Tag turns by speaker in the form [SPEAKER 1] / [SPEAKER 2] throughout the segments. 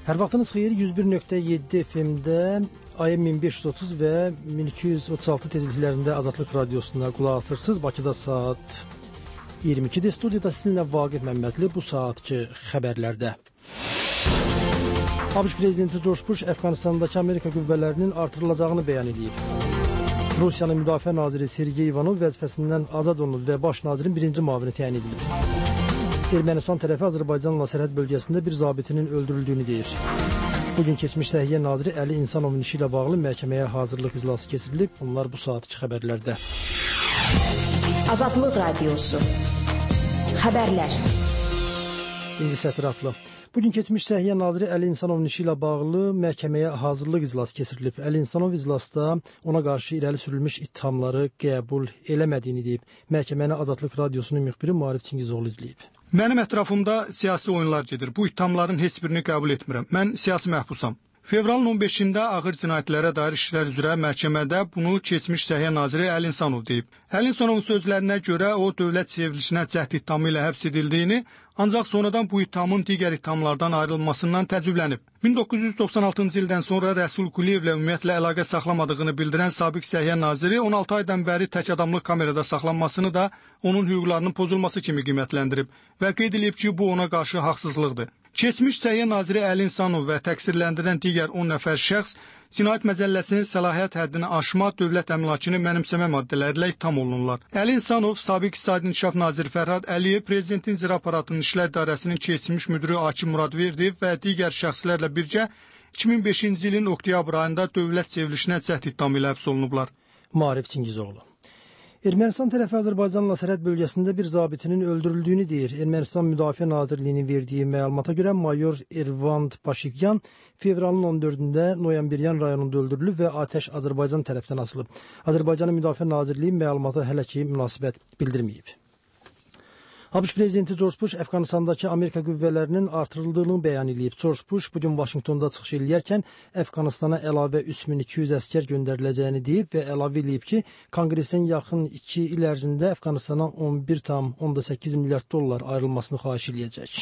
[SPEAKER 1] Hər vaxtınız xeyir, 101.7 FM-də AM 1530 və 1236 tezliklərində Azadlıq Radiosuna qulaq asırsınız. Bakıda saat 22-də. Studiyada sizinlə Vaqif Məmmədli bu saatki xəbərlərdə. ABŞ prezidenti George Bush Əfqanistandakı Amerika qüvvələrinin artırılacağını bəyan edib. Rusiyanın müdafiə naziri Sergey Ivanov vəzifəsindən azad olunub və baş nazirin birinci müavini təyin edilib. Ermənistan tərəfi Azərbaycanla sərhəd bölgəsində bir zabitinin öldürüldüyünü deyir. Bugün keçmiş Səhiyyə naziri Əli İnsanovun işi ilə bağlı məhkəməyə hazırlıq iclası keçirilib. Bunlar bu saatki xəbərlərdə.
[SPEAKER 2] Azadlıq Radiosu. Xəbərlər.
[SPEAKER 1] İndi ətraflı. Bugün keçmiş Səhiyyə naziri Əli İnsanovun işi ilə bağlı məhkəməyə hazırlıq iclası keçirilib. Əli İnsanov iclasda ona qarşı irəli sürülmüş ittihamları qəbul eləmədiyini deyib. Məhkəməni Azadlıq Radiosunun müxbiri Maarif Çingizoğlu izləyib.
[SPEAKER 3] Mənim ətrafımda siyasi oyunlar gedir. Bu ittihamların heç birini qəbul etmirəm. Mən siyasi məhbusam. Fevralın 15-də ağır cinayətlərə dair işlər üzrə məhkəmədə bunu keçmiş Səhiyyə naziri Əli İnsanov deyib. Əli İnsanovun sözlərinə görə o dövlət çevrilişinə cəhd ittihamı ilə həbs edildiyini, ancaq sonradan bu ittihamın digər ittihamlardan ayrılmasından təəccüblənib. 1996-cı ildən sonra Rəsul Quliyevlə ümumiyyətlə əlaqə saxlamadığını bildirən sabiq Səhiyyə naziri 16 aydan bəri tək adamlıq kamerada saxlanmasını da onun hüquqlarının pozulması kimi qiymətləndirib və qeyd edib ki, bu ona qarşı haqsızlıqdır. Keçmiş Səhiyyə naziri Əli İnsanov və təqsirləndirilən digər 10 nəfər şəxs Cinayət Məcəlləsinin səlahiyyət həddini aşma, dövlət əmlakını mənimsəmə maddələri ilə ittiham olunurlar. Əli İnsanov, sabiq İqtisadi İnkişaf naziri Fərhad Əliyev, Prezidentin İcra Aparatının İşlər İdarəsinin keçmiş müdiri Akif Muradverdiyev və digər şəxslərlə birgə 2005-ci ilin oktyabr ayında dövlət çevrilişinə cəhd ittihamı ilə həbs olunublar.
[SPEAKER 1] Maarif Çingizoğlu. Ermənistan tərəfi Azərbaycanla sərhəd bölgəsində bir zabitinin öldürüldüyünü deyir. Ermənistan Müdafiə Nazirliyinin verdiyi məlumata görə mayor Ervand Paşikyan fevralın 14-də Noyambiryan rayonunda öldürülüb və atəş Azərbaycan tərəfdən açılıb. Azərbaycanın Müdafiə Nazirliyi məlumata hələ ki münasibət bildirməyib. ABŞ prezidenti George Bush Əfqanistandakı Amerika qüvvələrinin artırıldığını bəyan edib. George Bush bugün Vaşinqtonda çıxış eləyərkən Əfqanistana əlavə 3200 əskər göndəriləcəyini deyib və əlavə edib ki, Konqresin yaxın 2 il ərzində Əfqanistana 11,8 milyard dollar ayrılmasını xahiş eləyəcək.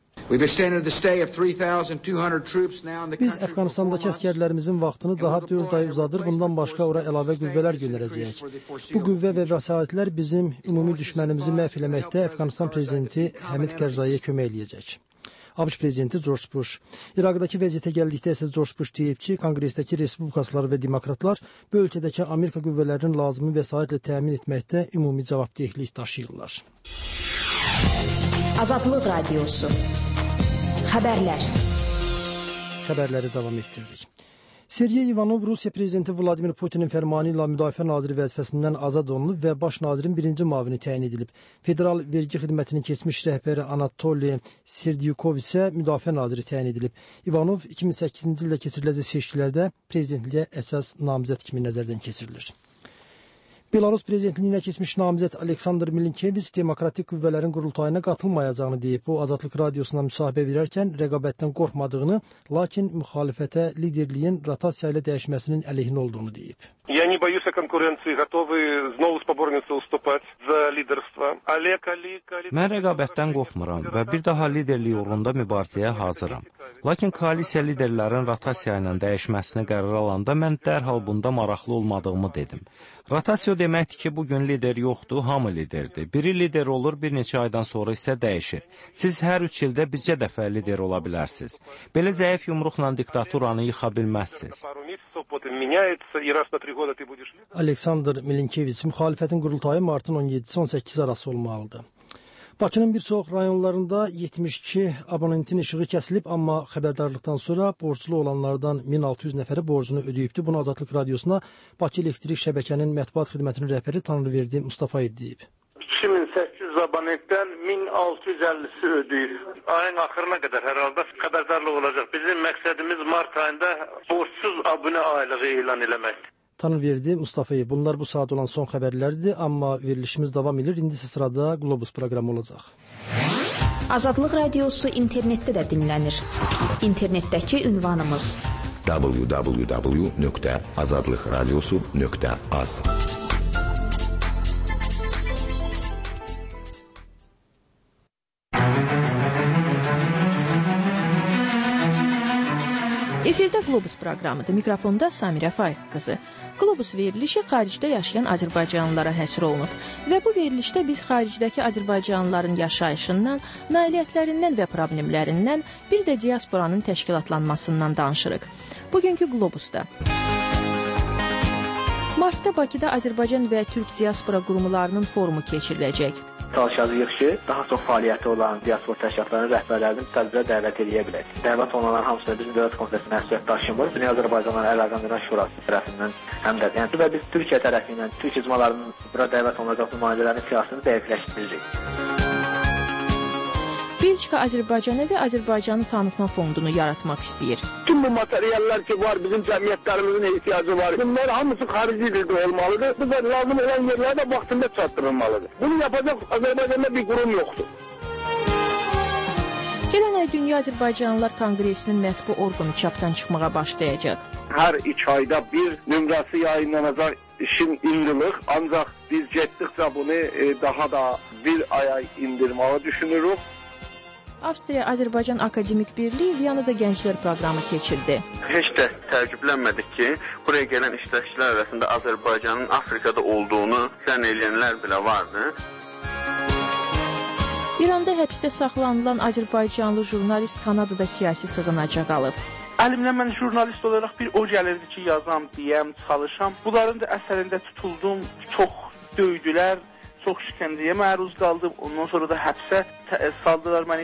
[SPEAKER 1] Biz Əfqanistandakı əskərlərimizin vaxtını daha 4 ay uzadır, bundan başqa ora əlavə qüvvələr göndərəcəyik. Bu qüvvə və vəsaitlər bizim ümumi düşmənimizi məhv eləməkdə Əfqanistan prezidenti Həmid Kərzaiyə kömək eləyəcək. ABŞ prezidenti George Bush. İraqdakı vəziyyətə gəldikdə isə George Bush deyib ki, Konqresdəki respublikaçılar və demokratlar bu ölkədəki Amerika qüvvələrinin lazımi vəsaitlə təmin etməkdə ümumi cavabdehlik daşıyırlar.
[SPEAKER 2] Azadlıq Radiosu. Xəbərlər.
[SPEAKER 1] Xəbərləri davam etdiririk. Sergey Ivanov Rusiya prezidenti Vladimir Putinin fərmanı ilə müdafiə naziri vəzifəsindən azad olunub və baş nazirin birinci müavini təyin edilib. Federal vergi xidmətinin keçmiş rəhbəri Anatoliy Serdyukov isə müdafiə naziri təyin edilib. Ivanov 2008-ci ildə keçiriləcək seçkilərdə prezidentliyə əsas namizəd kimi nəzərdən keçirilir. Belarus prezidentliyinə keçmiş namizəd Aleksandr Milinkevich demokratik qüvvələrin qurultayına qatılmayacağını deyib. O, Azadlıq Radiosuna müsahibə verərkən rəqabətdən qorxmadığını, lakin müxalifətə liderliyin rotasiya ilə dəyişməsinin əleyhinə olduğunu deyib.
[SPEAKER 4] Я не боюсь конкуренции, готовы снова споборница уступать за лидерство.
[SPEAKER 5] Mən rəqabətdən qorxmuram və bir daha liderlik uğrunda mübarizəyə hazıram. Lakin koalisiya liderlərin rotasiya ilə dəyişməsini qərar alanda mən dərhal bunda maraqlı olmadığımı dedim. Rotasiya deməkdir ki, bugün lider yoxdur, hamı liderdir. Biri lider olur, bir neçə aydan sonra isə dəyişir. Siz hər 3 ildə bircə dəfə lider ola bilərsiniz. Belə zəif yumruqla diktaturanı yıxa bilməzsiniz.
[SPEAKER 1] Aleksandr Milinkevich müxalifətin qurultayı martın 17-18 arası olmalıdır. Bakının bir çox rayonlarında 72 abonentin işığı kəsilib, amma xəbərdarlıqdan sonra borclu olanlardan 1600 nəfəri borcunu ödəyibdi. Bunu Azadlıq Radiosuna Bakı Elektrik Şəbəkənin mətbuat xidmətinin rəhbəri Tanrıverdi Mustafayev deyib.
[SPEAKER 6] 2800 abonentdən 1650'si ödəyir. Ayın axırına qədər hər halda xəbərdarlıq olacaq. Bizim məqsədimiz mart ayında borçsuz abunə aylığı elan eləməkdir.
[SPEAKER 1] Tanrıverdi Mustafayev. Bunlar bu saat olan son xəbərlərdir, amma verilişimiz davam edir. İndi isə sırada Globus proqramı olacaq.
[SPEAKER 2] Azadlıq Radiosu internetdə də dinlənir. İnternetdəki ünvanımız www.azadlıqradiosu.az.
[SPEAKER 7] Efirdə Qlobus proqramıdır. Mikrofonda Samirə Faiq qızı. Qlobus verilişi xaricdə yaşayan azərbaycanlılara həsr olunub və bu verilişdə biz xaricdəki azərbaycanlıların yaşayışından, nailiyyətlərindən və problemlərindən, bir də diasporanın təşkilatlanmasından danışırıq. Bugünkü Qlobusda Martda Bakıda Azərbaycan və Türk diaspora qurumlarının forumu keçiriləcək.
[SPEAKER 8] Çalışacağıq ki, daha çox fəaliyyəti olan diaspor təşkilatlarının rəhbərlərini tədbirə dəvət edə bilək. Dəvət olunanların hamısına bizim Dövlət Komitəsinin məsuliyyət daşıyımız, Dünya Azərbaycanlıların Əlaqələrinin Şurası tərəfindən həm də və biz Türkiyə tərəfi ilə Türk icmalarının bura dəvət olunacaq nümayəndələrinin siyasətini dəqiqləşdiririk.
[SPEAKER 7] Belçika Azərbaycanı və Azərbaycanı tanıtma fondunu yaratmaq istəyir.
[SPEAKER 6] Tüm bu materyallər ki var, bizim cəmiyyətlərimizin ehtiyacı var. Bunlar hamısı xarici dildə olmalıdır. Bu da lazım olan yerlərə də vaxtında çatdırılmalıdır. Bunu yapacaq Azərbaycanda bir qurum yoxdur.
[SPEAKER 7] Gələn ay Dünya Azərbaycanlılar Konqresinin mətbu orqanı çapdan çıxmağa başlayacaq.
[SPEAKER 6] Hər 2 ayda bir nömrəsi yayınlanacaq işin indiliq. Ancaq biz getdikcə bunu daha da bir aya indirməyi düşünürük.
[SPEAKER 7] Avstriya-Azərbaycan Akademik Birliyi Viyanada Gənclər proqramı keçirdi.
[SPEAKER 9] Heç də təəccüblənmədik ki, buraya gələn iştirakçılar arasında Azərbaycanın Afrikada olduğunu zənn edənlər belə vardı.
[SPEAKER 7] İranda həbsdə saxlanılan Azərbaycanlı jurnalist Kanadada siyasi sığınacağa alıb.
[SPEAKER 10] Əlimdən mən jurnalist olaraq bir o gəlirdi ki, yazam, deyəm, çalışam. Bunların da əsərində tutuldum, çox döydülər, çox şikəncəyə məruz qaldım. Ondan sonra da həbsə saldılar məni.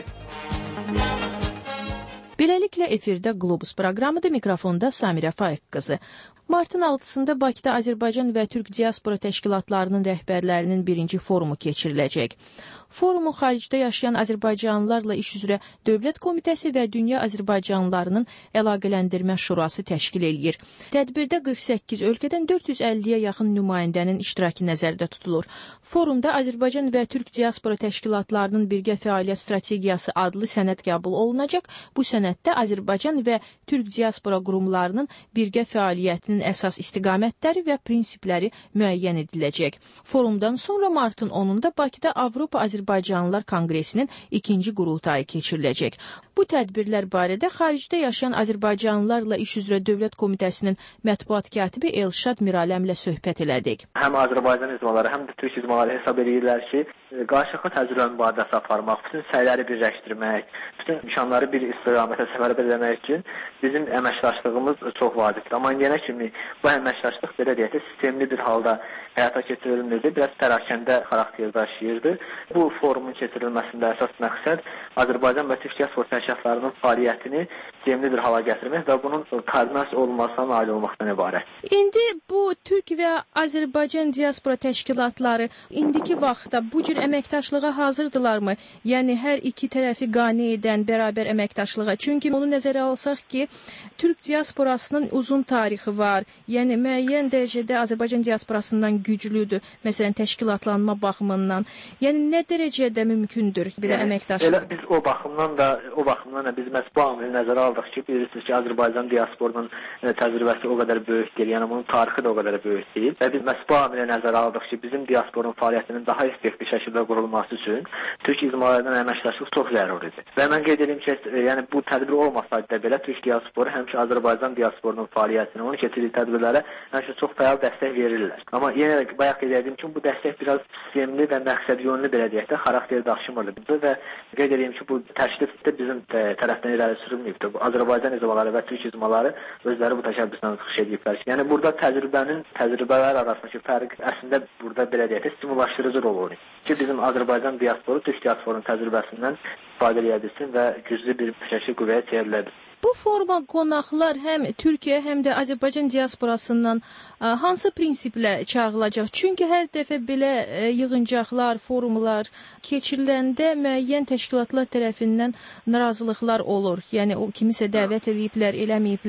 [SPEAKER 7] Beləliklə efirdə Qlobus proqramıdır. Mikrofonda Samirə Faiq qızı. Martın 6-sında Bakıda Azərbaycan və Türk diaspora təşkilatlarının rəhbərlərinin birinci forumu keçiriləcək. Forumu xaricdə yaşayan azərbaycanlılarla iş üzrə Dövlət Komitəsi və Dünya Azərbaycanlılarının Əlaqələndirmə Şurası təşkil eləyir. Tədbirdə 48 ölkədən 450-yə yaxın nümayəndənin iştirakı nəzərdə tutulur. Forumda Azərbaycan və Türk diaspora təşkilatlarının birgə fəaliyyət strategiyası adlı sənəd qəbul olunacaq. Bu sənəddə Azərbaycan və Türk diaspora qurumlarının birgə fəaliyyətinin əsas istiqamətləri və prinsipləri müəyyən ediləcək. Forumdan sonra martın 10-da Bakıda Avropa Azərbaycanlılar Konqresinin ikinci qurultayı keçiriləcək. Bu tədbirlər barədə xaricdə yaşayan azərbaycanlılarla iş üzrə Dövlət Komitəsinin mətbuat katibi Elşad Miraləmlə söhbət elədik.
[SPEAKER 8] Həm Azərbaycan icmaları, həm də Türk icmaları hesab edirlər ki, qarşılıqlı təcrübə mübadiləsi aparmaq, bütün səyləri birləşdirmək, bütün imkanları bir istiqamətə səfərbər etmək üçün bizim əməkdaşlığımız çox vacibdir. Amma yenə kimi bu əməkdaşlıq belə deyək də sistemli bir halda həyata keçirilmirdi, biraz pərakəndə xarakter daşıyırdı. Bu forumun keçirilməsində əsas məqsəd Azərbaycan və Türk diaspora təşkilatlarının fəaliyyətini sistemli bir hala gətirmək və bunun koordinasiya olunmasına nail olmaqdan ibarət.
[SPEAKER 7] İndi bu Türk və Azərbaycan diaspora təşkilatları indiki vaxtda bu cür əməkdaşlığa hazırdırlarmı? Yəni hər iki tərəfi qane edən bərabər əməkdaşlığa. Çünki onu nəzərə alsaq ki, Türk diasporasının uzun tarixi var. Yəni müəyyən dərəcədə Azərbaycan diasporasından güclüdür. Məsələn, təşkilatlanma baxımından. Yəni nə dərəcədə mümkündür belə əməkdaşlıq?
[SPEAKER 8] Elə biz o baxımdan da biz məhz bu amili nəzərə aldıq ki, bilirsiniz ki, Azərbaycan diasporunun təcrübəsi o qədər böyük deyil, yəni bunun tarixi də o qədər böyük deyil. Və biz məhz bu amili nəzərə aldıq ki, bizim diasporun fəaliyyətinin daha effektiv şəkildə qurulması üçün Türk icmalarından əməkdaşlıq çox zəruridir. Və mən qeyd edim ki, yəni bu tədbir olmasaydı da belə Türk diasporu həmişə Azərbaycan diasporunun fəaliyyətinə, onun keçirdiyi tədbirlərə həmişə çox fəal dəstək verirlər. Amma yenə də bayaq qeyd etdiyim kimi bu dəstək biraz sistemli və məqsədyönlü belə deyək də xarakter daşımırdı və qeyd edeyim ki, bu təklif də bizim tərəfdən irəli sürülməyibdir. Azərbaycan icmaları və Türk icmaları özləri bu təşəbbüsdən çıxış ediblər. Yəni burada təcrübələr arasındakı fərq əslində burada belə deyək də stimullaşdırıcı rol oynayır. Ki bizim Azərbaycan diasporu Türk diasporunun təcrübəsindən istifadə edə bilsin və güclü bir şəkildə qüvvəyə çevrilə bilsin.
[SPEAKER 7] Bu foruma qonaqlar həm Türkiyə, həm də Azərbaycan diasporasından hansı prinsiplə çağırılacaq? Çünki hər dəfə belə yığıncaqlar, forumlar keçiriləndə müəyyən təşkilatlar tərəfindən narazılıqlar olur. Yəni o kimisə dəvət eləyiblər, eləməyiblər.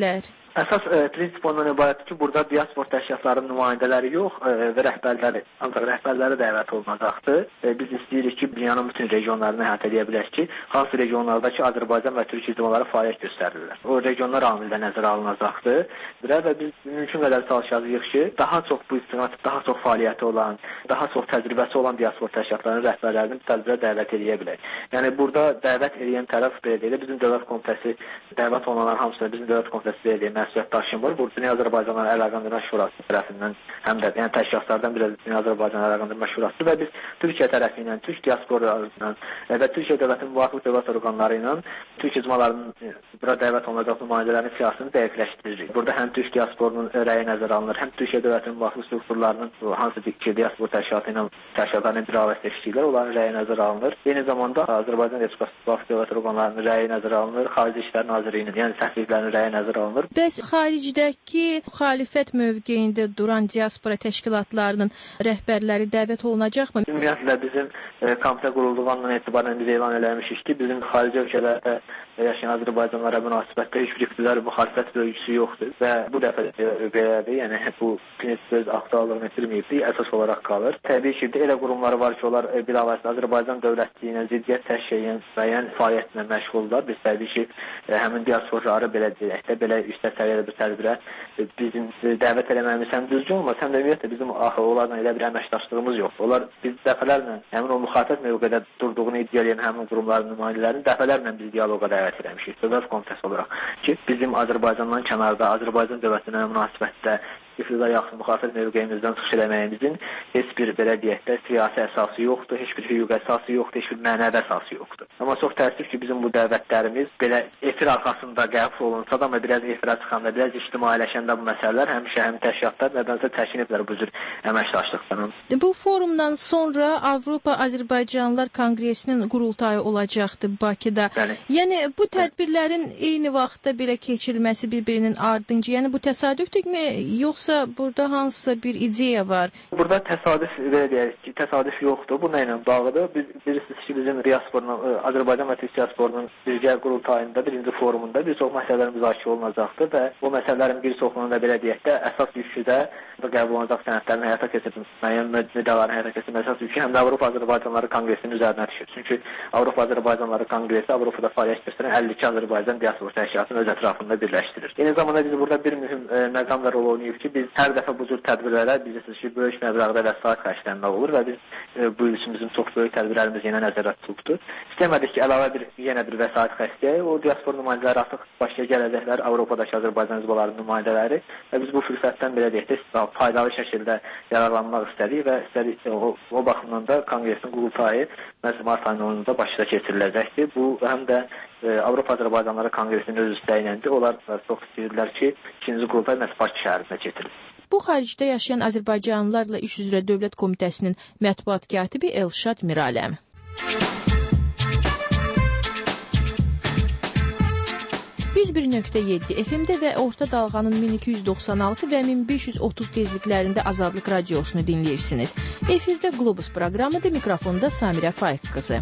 [SPEAKER 8] Əsas prinsip ondan ibarətdir ki, burada diaspor təşkilatlarının nümayəndələri yox və rəhbərləri, ancaq rəhbərləri dəvət olunacaqdır. Biz istəyirik ki, dünyanın bütün regionlarını əhatə edə bilək ki, hansı regionlardakı Azərbaycan və Türk icmaları fəaliyyət göstərirlər. O regionlar amildə nəzərə alınacaqdır və biz mümkün qədər çalışacağıq ki, daha çox bu istiqamətdə daha çox fəaliyyəti olan, daha çox təcrübəsi olan diaspor təşkilatlarının rəhbərlərini tədbirə dəvət edə bilək. Yəni burada dəvət edən tərəf belə deyil, bizim dövlət komitəsi dəvət olunanlar hamısına bizim dövlət komitəsi belə deyil, məsuliyyətdaşım var. Bu Dünya Azərbaycanla Əlaqəndərmə Şurası tərəfindən həm də yəni təşkilatlardan biri Dünya Azərbaycan Əlaqəndərmə Şurası və biz Türkiyə tərəfi ilə, Türk diasporlarından və Türkiyə dövlətinin müvafiq dövlət orqanları ilə Türk icmalarının bura dəvət olunacaq nümayəndələrinin siyasətini dəqiqləşdiririk. Burada həm Türk diasporunun rəyi nəzərə alınır, həm Türkiyə dövlətinin müvafiq strukturlarının hansı ki diaspor təşkilatlarının bir ailə seçdiklər, onların rəyi nəzərə alınır. Eyni zamanda Azərbaycan Respublikası müvafiq dövlət orqanlarının rəyi nəzərə alınır, Xarici İşlər Nazirliyinin, yəni səfirlərin rəyi nəzərə alınır.
[SPEAKER 7] Bəs xaricdəki müxalifət mövqeyində duran diaspora təşkilatlarının rəhbərləri dəvət olunacaqmı?
[SPEAKER 8] Ümumiyyətlə bizim komitə qurulduğundan etibarən biz elan eləmişik ki, bizim xarici ölkələrdə yaşayan Azərbaycanlara münasibətdə heç bir iqtidar müxalifət bölgüsü yoxdur və bu dəfə belədir. Yəni bu prinsip aktuallığını itirməyibdir, əsas olaraq qalır. Təbii ki, elə qurumları var ki, onlar bilavasitə Azərbaycan dövlətliyinə ziddiyyət təşkil edən müəyyən fəaliyyətlə məşğuldurlar. Biz təbii ki, həmin diasporları belə deyək də, belə yüksək səviyyədə bir tədbirə bizim dəvət eləməyimiz həm düzgün olmaz, həm də ümumiyyətlə bizim onlarla elə bir əməkdaşlığımız yoxdur. Onlar biz dəfələrlə həmin o müxalifət mövqedə durduğunu iddia edən həmin qurumların nümayəndələrini dəfələrlə biz dialoqa dəvət eləmişik. Dövlət komitəsi olaraq ki, bizim Azərbaycandan kənarda, Azərbaycan dövlətinə münasibətdə iqtidara yaxın müxalifət mövqeyimizdən çıxış eləməyimizin heç bir belə deyək də siyasi əsası yoxdur, heç bir hüquq əsası yoxdur, heç bir mənəvi əsası yoxdur. Amma çox təəssüf ki, bizim bu dəvətlərimiz belə efir arxasında qəbul olunsa da, amma biraz efirə çıxanda, biraz ictimailəşəndə bu məsələlər həmişə həm təşkilatlar nədənsə təşkiniblər bu cür əməkdaşlıqdan.
[SPEAKER 7] Bu forumdan sonra Avropa Azərbaycanlılar Konqresinin qurultayı olacaqdı Bakıda.
[SPEAKER 8] Bəli.
[SPEAKER 7] Yəni bu tədbirlərin eyni vaxtda belə keçirilməsi bir-birinin ardınca, yəni bu təsadüfdürmü, yoxsa burada hansısa bir ideya var?
[SPEAKER 8] Burada təsadüf deyək ki, təsadüf yoxdur. Bu nə ilə bağlıdır? Bilirsiniz ki, bizim Azərbaycan və Türk diasporunun birgə qurultayında, birinci forumunda bir çox məsələlər müzakirə olunacaqdır və o məsələlərin bir çoxunun da belə deyək də əsas yükü də qəbul olunacaq sənədlərin həyata keçirilməsi, müəyyən müddəaların həyata keçirilməsi əsas yükü həm də Avropa Azərbaycanlıları Konqresinin üzərinə düşür. Çünki Avropa Azərbaycanlıları Konqresi Avropada fəaliyyət göstərən 52 Azərbaycan diaspor təşkilatını öz ətrafında birləşdirir. Eyni zamanda biz burada bir mühüm məqam da rol oynayıb ki, biz hər dəfə bu cür tədbirlərə bilirsiniz ki, böyük məbləğdə vəsait xərclənmə olur və biz bu ilçimizin çox böyük tədbirlərimiz yenə nəzərdə tutulubdur. İstəmədik ki, əlavə yenə bir vəsait xərcləyək. O diaspor nümayəndələri artıq başa gələcəklər, Avropadakı Azərbaycan icmalarının nümayəndələri və biz bu fürsətdən belə deyək də faydalı şəkildə yararlanmaq istədik və o baxımdan da Konqresin qurultayı mart ayının 10-da Bakıda keçiriləcəkdir. Bu həm də Avropa Azərbaycanlıları Konqresinin öz istəyinədir. Onlar çox istəyirlər ki, ikinci qurultay məhz Bakı şəhərində keçirilir.
[SPEAKER 7] Bu xaricdə yaşayan Azərbaycanlılarla iş üzrə Dövlət Komitəsinin mətbuat katibi Elşad Miraləm. 101.7 FM-də və orta dalğanın 1296 və 1530 tezliklərində Azadlıq radiosunu dinləyirsiniz. Efirdə Globus proqramıdır, mikrofonda Samirə Faiq qızı.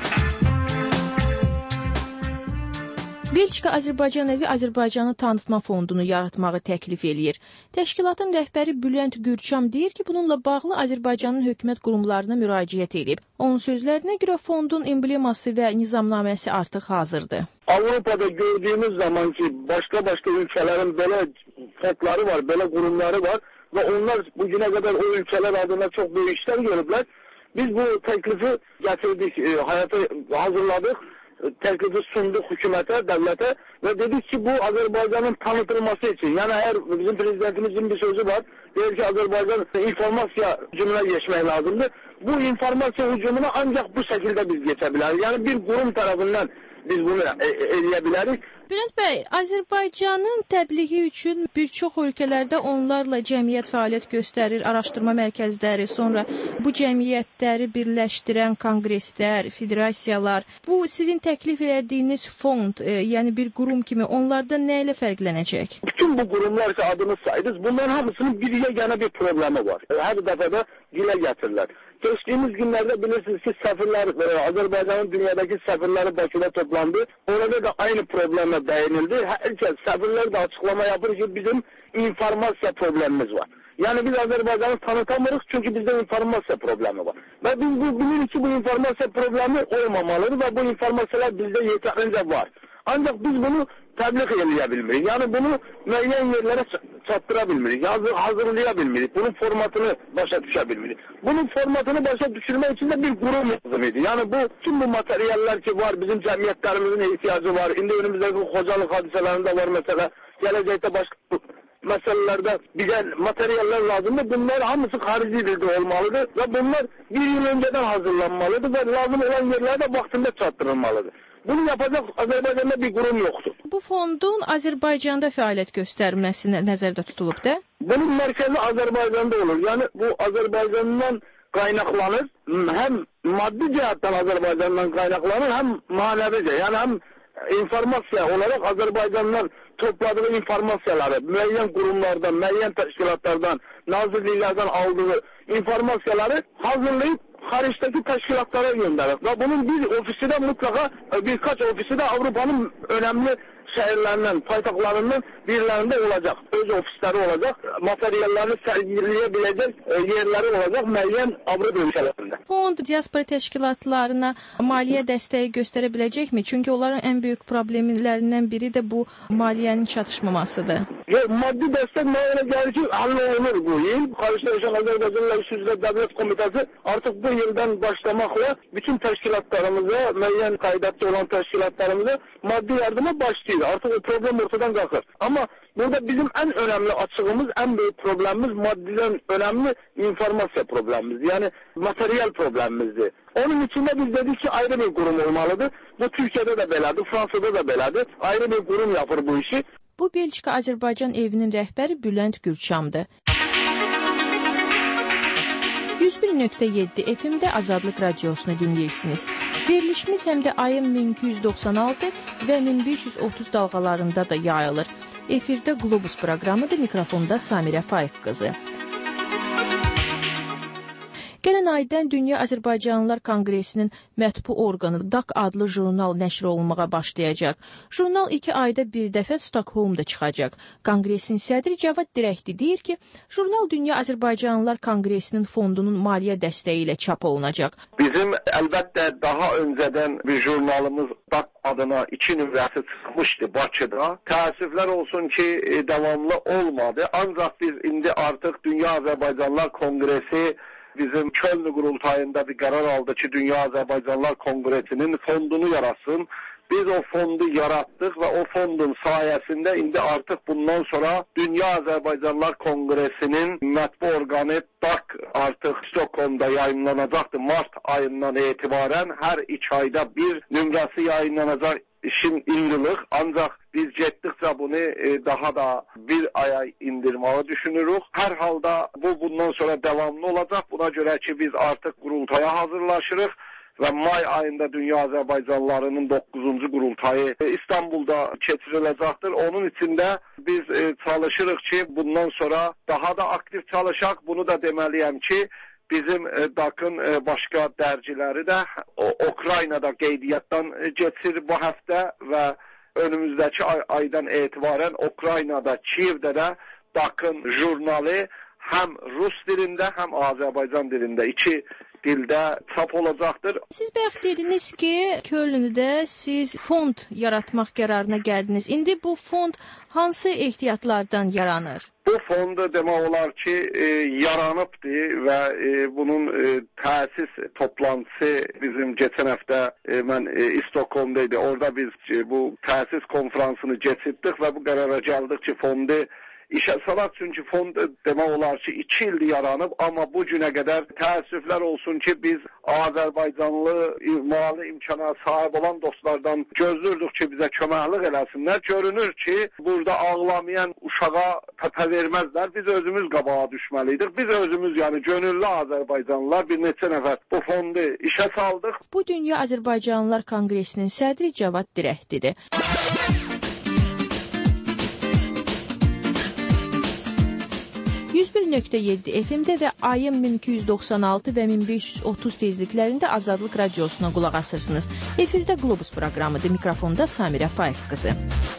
[SPEAKER 7] Belçika Azərbaycan evi Azərbaycanı tanıtma fondunu yaratmağı təklif eləyir. Təşkilatın rəhbəri Bülent Gürçam deyir ki, bununla bağlı Azərbaycanın hökumət qurumlarına müraciət edib. Onun sözlərinə görə fondun embleması və nizamnaməsi artıq hazırdır.
[SPEAKER 11] Avropada gördüyümüz zaman ki, başqa ölkələrin belə fondları var, belə qurumları var və onlar bugünə qədər o ölkələr adına çox böyük işlər görüblər. Biz bu təklifi gətirdik, həyata hazırladıq. Təklifi sunduq hökumətə, dövlətə və dedik ki, bu Azərbaycanın tanıtılması üçün. Yəni, əgər bizim prezidentimizin bir sözü var, deyir ki, Azərbaycan informasiya hücumuna geçmək lazımdır. Bu informasiya hücumuna ancaq bu şəkildə biz geçə bilərik. Yəni, bir qurum tərəfindən biz bunu eləyə bilərik.
[SPEAKER 7] Bülent bəy, Azərbaycanın təbliği üçün bir çox ölkələrdə onlarla cəmiyyət fəaliyyət göstərir, araşdırma mərkəzləri, sonra bu cəmiyyətləri birləşdirən konqreslər, federasiyalar. Bu sizin təklif etdiyiniz fond, yəni bir qurum kimi onlardan nə ilə fərqlənəcək?
[SPEAKER 11] Bütün bu qurumlar ki, adını saydınız, bunların hamısının bir yeganə bir problemi var. Hər dəfədə dilə gətirirlər. Geçtiğimiz günlerde bilirsiniz ki səfirlər, Azərbaycanın dünyadakı səfirləri Bakıda toplandı. Orada da aynı problemle değinildi. Herkes, səfirlər de açıklama yapır ki bizim informasiya problemimiz var. Yani biz Azerbaycan'ı tanıtamıyoruz çünkü bizde informasya problemi var. Ve biz bilirik ki bu informasya problemi olmamalıdır ve bu informasyalar bizde yeterince var. Ancak biz bunu təbliğ edebilmirik. Yani bunu müəyyən yerlere çattırabilmirik, hazırlayabilmirik. Bunun formatını başa düşebilmirik. Bunun formatını başa düşürmek için de bir kurum lazımydı. Yani bu tüm bu materyaller ki var, bizim cemiyetlerimizin ihtiyacı var. İndi önümüzdeki hocalık hadiselerinde var mesela. Gelecekte başka meselelerde bize materyaller lazımdır. Bunlar hamısı harici dilde olmalıdır ve bunlar bir yıl önceden hazırlanmalıdır ve lazım olan yerlerde vaktinde çattırılmalıdır. Bunu yapacak Azerbaycan'da bir kurum yoktur.
[SPEAKER 7] Bu fondun Azerbaycan'da fəaliyyət göstərməsi nəzərdə tutulub da?
[SPEAKER 11] Bunun merkezi Azerbaycan'da olur. Yani bu Azerbaycan'dan kaynaklanır. Hem maddi cihattan Azerbaycan'dan kaynaklanır hem manevice. Yani hem informasya olarak Azerbaycan'dan topladığı informasyaları müəyyən kurumlardan, müəyyən teşkilatlardan, nazirliklerden aldığı informasyaları hazırlayıp hariçteki teşkilatlara gönderir. Ve bunun bir ofisi de mutlaka birkaç ofisi de Avrupa'nın önemli şehirlerinden, paytahtlarından birilerinde olacak. Öz ofisleri olacak. Materyallerini sergileyebilecek yerleri olacak müəyyən Avrupa ülkelerinde.
[SPEAKER 7] Fond diaspora təşkilatlarına maliyyə dəstəyi göstərə biləcəkmi? Çünki onların en büyük problemlərindən biri de bu maliyyənin çatışmamasıdır.
[SPEAKER 11] Maddi destek meydana gelir ki hallolunur bu yıl. Karşıda yaşayan Azerbaycan'la İşsizler Devlet Komitesi artık bu yıldan başlamakla bütün teşkilatlarımıza, müəyyən kaydatçı olan teşkilatlarımıza maddi yardıma başlıyor. Artık o problem ortadan kalkar. Ama burada bizim en önemli açığımız, en büyük problemimiz maddiden önemli informasya problemimiz. Yani materyal problemimizdi. Onun içinde biz dedik ki ayrı bir kurum olmalıdır. Bu Türkiye'de de belədir, Fransa'da da belədir. Ayrı bir kurum yapır bu işi.
[SPEAKER 7] Bu Belçika Azərbaycan evinin rəhbəri Bülent Gülçamdır. 101.7 FM-də Azadlıq Radiosunu dinləyirsiniz. Verilişimiz həm də ayın 1296 və 1530 dalğalarında da yayılır. Efirdə Globus proqramıdır, mikrofonda Samirə Faiq qızı. Gələn aydan Dünya Azərbaycanlılar Konqresinin mətbu orqanı DAK adlı jurnal nəşr olunmağa başlayacaq. Jurnal 2 ayda bir dəfə Stockholmda çıxacaq. Konqresin sədri Cavad Dirəkdi deyir ki, jurnal Dünya Azərbaycanlılar Konqresinin fondunun maliyyə dəstəyi ilə çap olunacaq.
[SPEAKER 6] Bizim əlbəttə daha öncədən bir jurnalımız DAK adına 2 nümunəsi çıxmışdı Bakıda. Təəssüflər olsun ki, davamlı olmadı. Ancaq biz indi artıq Dünya Azərbaycanlılar Konqresi bizim Köln qurultayında bir qərar aldı ki, Dünya Azərbaycanlılar Konqresinin fondunu yaratsın. Biz o fondu yaratdıq və o fondun sayəsində indi artıq bundan sonra Dünya Azərbaycanlılar Konqresinin mətbu orqanı DAK artıq Stockholmda yayınlanacaqdır. Mart ayından etibarən hər 2 ayda bir nömrəsi yayınlanacaq. İşin indirilik, ancaq biz getdikcə bunu daha da bir aya indirməyi düşünürük. Hər halda bu bundan sonra davamlı olacaq. Buna görə ki biz artıq qurultaya hazırlaşırıq və may ayında Dünya Azərbaycanlılarının 9-cu qurultayı İstanbulda keçiriləcəkdir. Onun içində biz çalışırıq ki bundan sonra daha da aktiv çalışaq. Bunu da deməliyəm ki bizim DAK-ın başqa dərciləri də Ukraynada qeydiyyatdan geçir bu həftə və önümüzdəki aydan etibarən Ukraynada, Kiyevdə də DAK-ın jurnalı həm Rus dilində, həm Azərbaycan dilində 2 dildə çap olacaqdır.
[SPEAKER 7] Siz bayaq dediniz ki, Köln'də siz fond yaratmaq qərarına gəldiniz. İndi bu fond hansı ehtiyatlardan yaranır?
[SPEAKER 6] Bu fond demək olar ki, yaranıbdır və bunun təsis toplantısı bizim keçən həftə mən Stockholmda idi. Orada biz bu təsis konferansını keçirdik və bu qərara gəldik ki, fondu İşə salaq, çünki fond demək olar ki 2 ildir yaranıb, amma bu günə qədər təəssüflər olsun ki biz Azərbaycanlı mali imkana sahib olan dostlardan gözlürdük ki bizə köməklik eləsinlər. Görünür ki burada ağlamayan uşağa təpə verməzlər. Biz özümüz qabağa düşməliydik. Biz özümüz, yəni gönüllü Azərbaycanlılar bir neçə nəfər bu fondu işə saldıq.
[SPEAKER 7] Bu Dünya Azərbaycanlılar Konqresinin sədri Cavad Dirəkdidir. 101.7 FM-də və AM 1296 və 1530 tezliklərində Azadlıq Radiosuna qulaq asırsınız. Efirdə Globus proqramıdır. Mikrofonda Samirə Faiq qızı.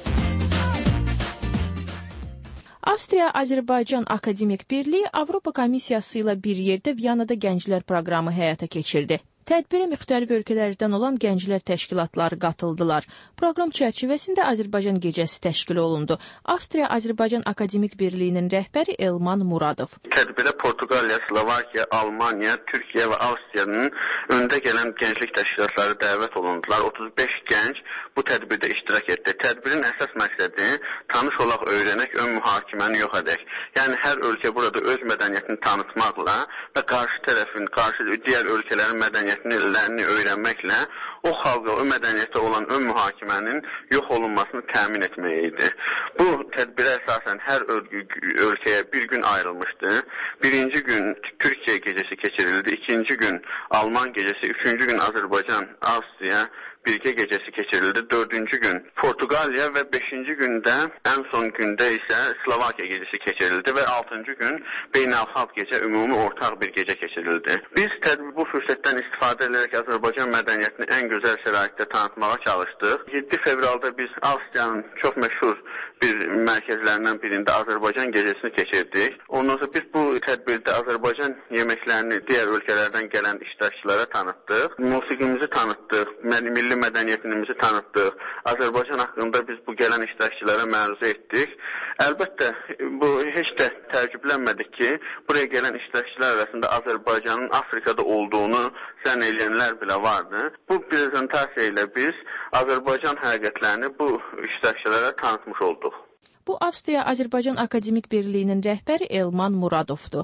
[SPEAKER 7] Avstriya-Azərbaycan Akademik Birliyi Avropa Komissiyası ilə bir yerdə Viyanada Gənclər proqramı həyata keçirdi. Tədbirə müxtəlif ölkələrdən olan gənclər təşkilatları qatıldılar. Proqram çərçivəsində Azərbaycan gecəsi təşkil olundu. Avstriya-Azərbaycan Akademik Birliyinin rəhbəri Elman Muradov.
[SPEAKER 9] Tədbirə Portuqaliya, Slovakiya, Almaniya, Türkiyə və Avstriyanın öndə gələn gənclik təşkilatları dəvət olundular. 35 gənc bu tədbirdə iştirak etdi. Tədbirin əsas məqsədi tanış olaq, öyrənək, ön mühakiməni yox edək. Yəni hər ölkə burada öz mədəniyyətini tanıtmaqla və qarşı tərəfin, digər ölkələrin mədəniyyətini öyrənməklə o xalqa, o mədəniyyətə olan ön mühakimənin yox olunmasını təmin etmək idi. Bu tədbirə əsasən hər ölkəyə bir gün ayrılmışdı. Birinci gün Türkiyə gecəsi keçirildi, ikinci gün Alman gecəsi, üçüncü gün Azərbaycan, Avstriya birgə gecəsi keçirildi, dördüncü gün Portuqaliya və beşinci gündə, ən son gündə isə Slovakiya gecəsi keçirildi və altıncı gün beynəlxalq gecə, ümumi ortaq bir gecə keçirildi. Biz bu fürsətdən istifadə edərək Azərbaycan mədəniyyətini ən gözəl şəraitdə tanıtmağa çalışdıq. 7 fevralda biz Avstriyanın çox məşhur bir mərkəzlərindən birində Azərbaycan gecəsini keçirdik. Ondan sonra biz bu tədbirdə Azərbaycan yeməklərini digər ölkələrdən gələn iştirakçılara tanıtdıq. Musiqimizi tanıtdıq, milli mədəniyyətimizi tanıtdıq. Azərbaycan haqqında biz bu gələn iştirakçılara məruzə etdik. Əlbəttə, bu heç də təəccüblənmədik ki, buraya gələn iştirakçılar arasında Azərbaycanın Afrikada olduğunu zənn eləyənlər belə vardı. Bu prezentasiya ilə biz Azərbaycan həqiqətlərini bu iştirakçılara tanıtmış olduq.
[SPEAKER 7] Bu Avstriya-Azərbaycan Akademik Birliyinin rəhbəri Elman Muradovdur.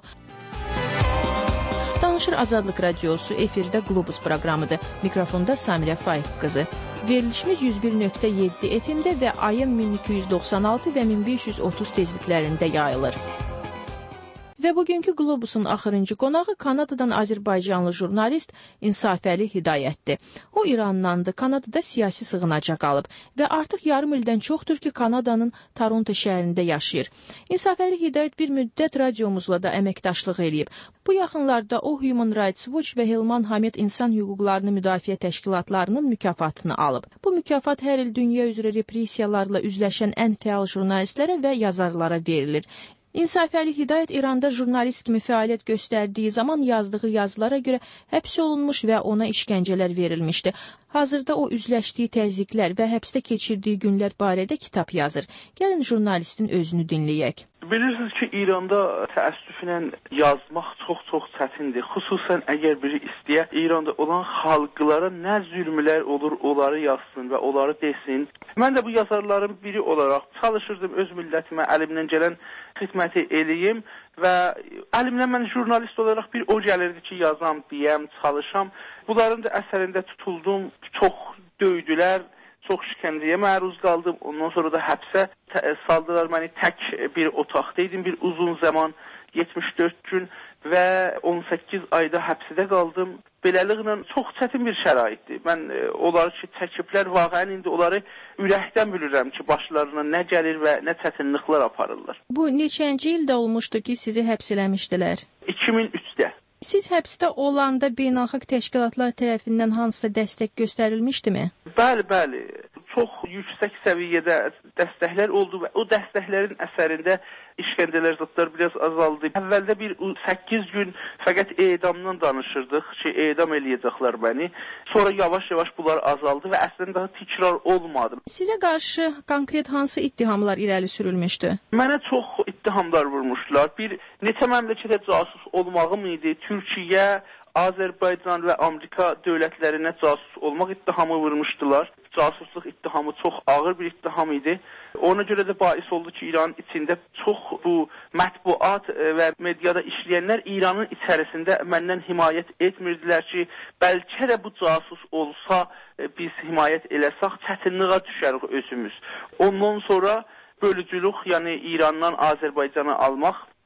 [SPEAKER 7] Danışır Azadlıq Radiosu, efirdə Globus proqramıdır. Mikrofonda Samirə Faiq qızı. Verilişimiz 101.7 FM-də və AM 1296 və 1530 tezliklərində yayılır. Və bugünkü Globusun axırıncı qonağı Kanadadan Azərbaycanlı jurnalist İnsafəli Hidayətdir. O İrandandır, Kanadada siyasi sığınaca qalıb və artıq yarım ildən çoxdur ki, Kanadanın Toronto şəhərində yaşayır. İnsafəli Hidayət bir müddət radiomuzla da əməkdaşlıq eləyib. Bu yaxınlarda o Human Rights Watch və Hilman Hamid İnsan Hüquqlarını Müdafiə Təşkilatlarının mükafatını alıb. Bu mükafat hər il dünya üzrə repressiyalarla üzləşən ən fəal jurnalistlərə və yazarlara verilir. İnsafəli Hidayət İranda jurnalist kimi fəaliyyət göstərdiyi zaman yazdığı yazılara görə həbs olunmuş və ona işgəncələr verilmişdi. Hazırda o üzləşdiyi təzyiqlər və həbsdə keçirdiyi günlər barədə kitab yazır. Gəlin jurnalistin özünü dinləyək.
[SPEAKER 10] Bilirsiniz ki, İranda təəssüflə yazmaq çox çətindir. Xüsusən əgər biri istəyə İranda olan xalqlara nə zülmlər olur, onları yazsın və onları desin. Mən də bu yazarların biri olaraq çalışırdım öz millətimə əlimdən gələn xidməti eləyim və əlimdən mən jurnalist olaraq bir o gəlirdi ki, yazam, deyəm, çalışam. Bunların da əsərində tutuldum, çox döydülər, çox şikəncəyə məruz qaldım. Ondan sonra da həbsə saldılar məni. Tək bir otaqda idim bir uzun zaman, 74 gün və 18 ayda həbsdə qaldım. Beləliklə çox çətin bir şəraitdir. Mən onları ki, çəkiblər, vaqəən indi onları ürəkdən bilirəm ki, başlarına nə gəlir və nə çətinliklər aparırlar.
[SPEAKER 7] Bu neçənci ildə olmuşdu ki, sizi həbs eləmişdilər?
[SPEAKER 10] 2003-də.
[SPEAKER 7] Siz həbsdə olanda beynəlxalq təşkilatlar tərəfindən hansısa dəstək göstərilmişdimi?
[SPEAKER 10] Bəli. Çox yüksək səviyyədə dəstəklər oldu və o dəstəklərin əsərində işgəncələr zətlər biraz azaldı. Əvvəldə bir 8 gün fəqət edamdan danışırdıq ki, edam eləyəcəklər məni. Sonra yavaş-yavaş bunlar azaldı və əslində daha təkrar olmadı.
[SPEAKER 7] Sizə qarşı konkret hansı ittihamlar irəli sürülmüşdü?
[SPEAKER 10] Mənə çox ittihamlar vurmuşlar. Bir neçə məmləkətə casus olmağım idi. Türkiyə, Azərbaycan və Amerika dövlətlərinə casus olmaq ittihamı vurmuşdular. Casusluq ittihamı çox ağır bir ittiham idi. Ona görə də bais oldu ki, İranın içində çox bu mətbuat və mediada işləyənlər İranın içərisində məndən himayət etmirdilər ki, bəlkə də bu casus olsa biz himayət eləsək, çətinliyə düşərik özümüz. Ondan sonra bölücülük, yəni İrandan Azərbaycana almaq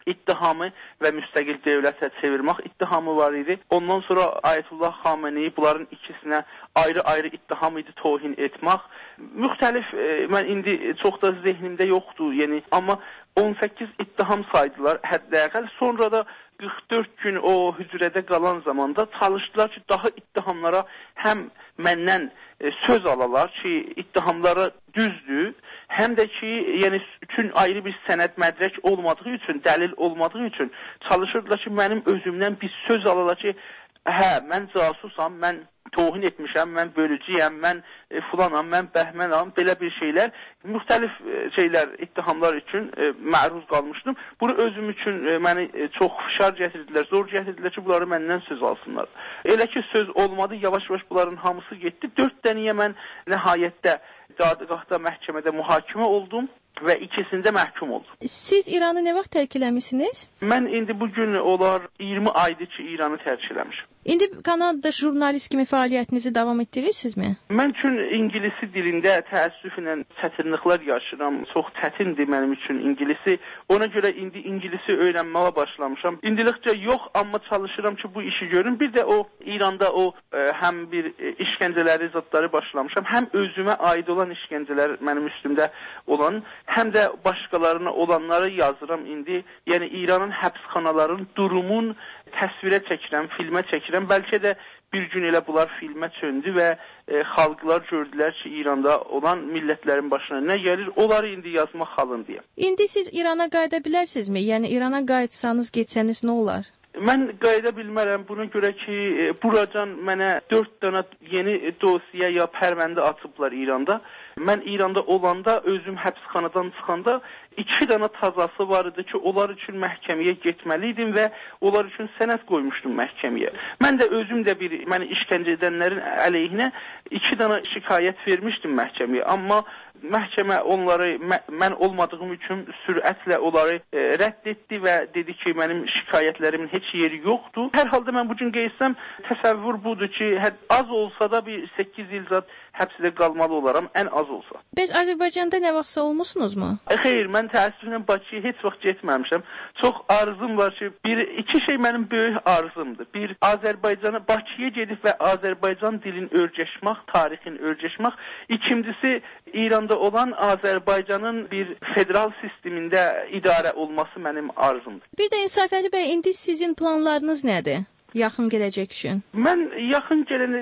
[SPEAKER 10] ittihamı və müstəqil dövlətə çevirmək ittihamı var idi. Ondan sonra Ayətullah Xameneyi bunların ikisinə ayrı-ayrı ittiham idi tohin etmək. Müxtəlif, mən indi çox da zehnimdə yoxdur, yəni, amma 18 ittiham saydılar həddəqəl. Sonra da 44 gün o hücrədə qalan zamanda çalışdılar ki, daha ittihamlara həm məndən söz alalar ki, ittihamlara düzdür, həm də ki, yəni üçün ayrı bir sənəd mədrək olmadığı üçün, dəlil olmadığı üçün çalışırdılar ki, mənim özümdən bir söz alalar ki, hə, mən casusam, mən tohin etmişəm, mən bölücüyəm, mən filanam, mən bəhmənam, belə bir şeylər, müxtəlif şeylər, ittihamlar üçün məruz qalmışdım. Bunu özüm üçün məni çox fişar gətirdilər, zor gətirdilər ki, bunları məndən söz alsınlar. Elə ki, söz olmadı, yavaş-yavaş bunların hamısı getdi. 4 dəniyə mən nəhayətdə dadgahda məhkəmədə mühakimə oldum və ikisində məhkum oldum.
[SPEAKER 7] Siz İranı nə vaxt tərk eləmisiniz?
[SPEAKER 10] Mən indi bugün olar 20 aydır ki, İranı tərk eləmişim.
[SPEAKER 7] İndi Kanadada jurnalist kimi fəaliyyətinizi davam etdirirsinizmi?
[SPEAKER 10] Mən üçün ingilisi dilində təəssüflə çətinliklər yaşayıram. Çox çətindir mənim üçün ingilisi. Ona görə indi ingilisi öyrənməyə başlamışam. İndilikcə yox, amma çalışıram ki, bu işi görüm. Bir də o İranda o həm bir işgəncələri, zadları başlamışam. Həm özümə aid olan işgəncələr mənim üstümdə olan, həm də başqalarına olanları yazıram indi. Yəni İranın həbsxanaların durumun təsvirə çəkirəm, filmə çəkirəm. Bəlkə də bir gün elə bunlar filmə çöndü və xalqlar gördülər ki, İranda olan millətlərin başına nə gəlir, onları indi yazmaq halındayım.
[SPEAKER 7] İndi siz İrana qayıda bilərsinizmi? Yəni İrana qayıtsanız, getsəniz nə olar?
[SPEAKER 10] Mən qayıda bilmərəm, buna görə ki, buracan mənə 4 dənə yeni dosiya ya pərvəndə atıblar İranda. Mən İranda olanda, özüm həbsxanadan çıxanda 2 dənə tazası var idi ki, onlar üçün məhkəməyə getməliydim və onlar üçün sənəd qoymuşdum məhkəməyə. Mən də özüm də məni işgəncə edənlərin əleyhinə 2 dənə şikayət vermişdim məhkəməyə. Amma məhkəmə onları mən olmadığım üçün sürətlə onları rədd etdi və dedi ki, mənim şikayətlərimin heç yeri yoxdur. Hər halda mən bugün qeysəm, təsəvvür budur ki, az olsa da bir 8 il zat həbsdə qalmalı olaram, ən az olsa.
[SPEAKER 7] Bəs Azərbaycanda nə vaxtsa olmusunuzmu?
[SPEAKER 10] Xeyr, mən təəssüflə Bakıya heç vaxt getməmişəm. Çox arzum var ki, iki şey mənim böyük arzumdur. Bir, Azərbaycana, Bakıya gedib və Azərbaycan dilin örgəşmək, tarixin örgəşmək. İkincisi, İranda olan Azərbaycanın bir federal sistemində idarə olması mənim arzumdur.
[SPEAKER 7] Bir də İnsafəli bəy, indi sizin planlarınız nədir? Yaxın gələcək üçün.
[SPEAKER 10] Mən yaxın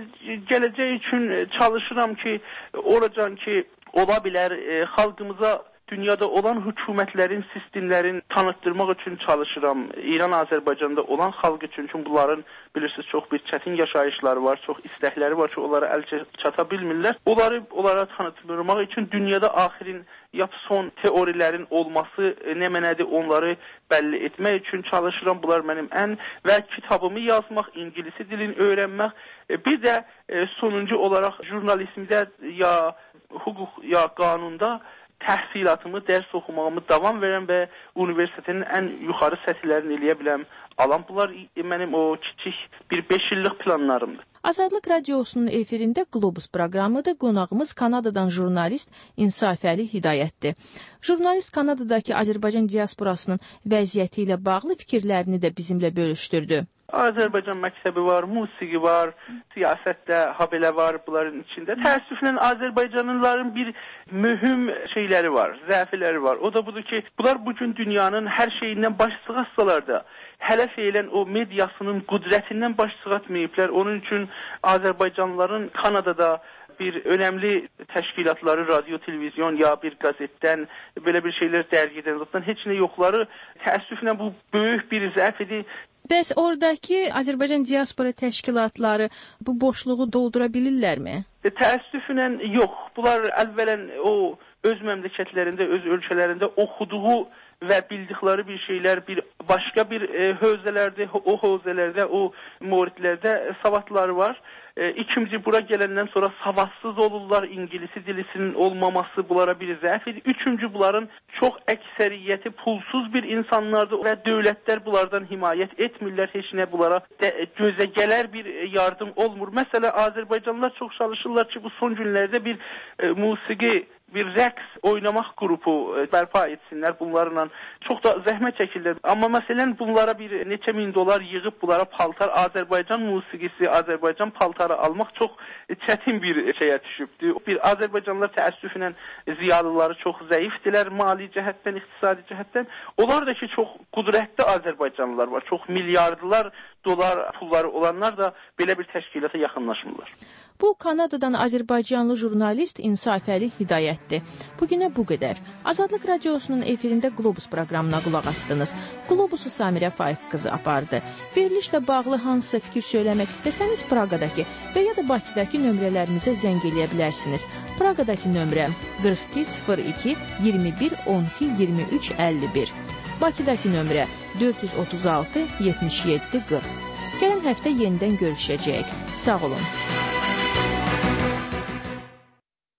[SPEAKER 10] gələcək üçün çalışıram ki, oracan ki, ola bilər xalqımıza dünyada olan hökumətlərin, sistemlərin tanıtdırmaq üçün çalışıram. İran, Azərbaycanda olan xalq üçün, çünki bunların bilirsiniz çox bir çətin yaşayışları var, çox istəkləri var ki, onlara əl çata bilmirlər. Onlara tanıtdırmaq üçün dünyada axirin son teorilərin olması nə mənədir, onları bəlli etmək üçün çalışıram. Bunlar mənim və kitabımı yazmaq, ingilisi dilini öyrənmək. Bir də sonuncu olaraq jurnalizmdə ya hüquq ya qanunda təhsilatımı, dərs oxumağımı davam verəm və universitetin ən yuxarı səthlərini eləyə biləm. Bunlar mənim o kiçik bir 5 illik planlarımdır.
[SPEAKER 7] Azadlıq Radiosunun efirində Globus proqramıdır. Qonağımız Kanadadan jurnalist İnsafəli Hidayətdir. Jurnalist Kanadadakı Azərbaycan diasporasının vəziyyəti ilə bağlı fikirlərini də bizimlə bölüşdürdü.
[SPEAKER 10] Azərbaycan məktəbi var, musiqi var, siyasətdə habelə var bunların içində. Təəssüflə Azərbaycanlıların bir mühüm şeyləri var, zəfiləri var. O da budur ki, bunlar bugün dünyanın hər şeyindən baş çıxarsalar da, hələ feylən o mediasının qüdrətindən baş çıxartmayıblar. Onun üçün Azərbaycanlıların Kanadada bir önəmli təşkilatları, radio, televizyon ya bir qazetdən, belə bir şeylər dərgidən, zaten heç nə yoxları. Təəssüflə bu böyük bir zəf idi.
[SPEAKER 7] Bəs oradakı Azərbaycan diaspora təşkilatları bu boşluğu doldura bilirlərmi?
[SPEAKER 10] Təəssüflə yox. Bunlar əvvələn o öz məmləkətlərində, öz ölkələrində oxuduğu və bildikləri bir şeylər başqa bir hövzələrdə, o hövzələrdə, o mövridlərdə savadları var. İkinci, bura gələndən sonra savadsız olurlar, ingilisi dilisinin olmaması bunlara bir zəf idi. Üçüncü, bunların çox əksəriyyəti pulsuz bir insanlardır və dövlətlər bunlardan himayət etmirlər, heç nə bunlara gözə gələr bir yardım olmur. Məsələn, Azərbaycanlılar çox çalışırlar ki, bu son günlərdə bir musiqi, bir rəqs oynamaq qrupu bərpa etsinlər bunlarla. Çox da zəhmət çəkirlər. Amma məsələn bunlara bir neçə min dolar yığıb bunlara paltar, Azərbaycan musiqisi, Azərbaycan paltarı almaq çox çətin bir şeyə düşübdür. Bir Azərbaycanlılar təəssüflə ziyalıları çox zəifdirlər mali cəhətdən, iqtisadi cəhətdən. Onlar da ki çox qudrətli Azərbaycanlılar var. Çox milyardlar dolar pulları olanlar da belə bir təşkilata yaxınlaşmırlar.
[SPEAKER 7] Bu Kanadadan Azərbaycanlı jurnalist İnsafəli Hidayətdir. Bugünə bu qədər. Azadlıq Radiosunun efirində Globus proqramına qulaq asdınız. Globusu Samirə Faiq qızı apardı. Verilişlə bağlı hansısa fikir söyləmək istəsəniz Praqadakı və ya da Bakıdakı nömrələrimizə zəng eləyə bilərsiniz. Praqadakı nömrəm 42 02 21 12 23 51. Bakıdakı nömrə 436 77 40. Gələn həftə yenidən görüşəcəyik. Sağ olun.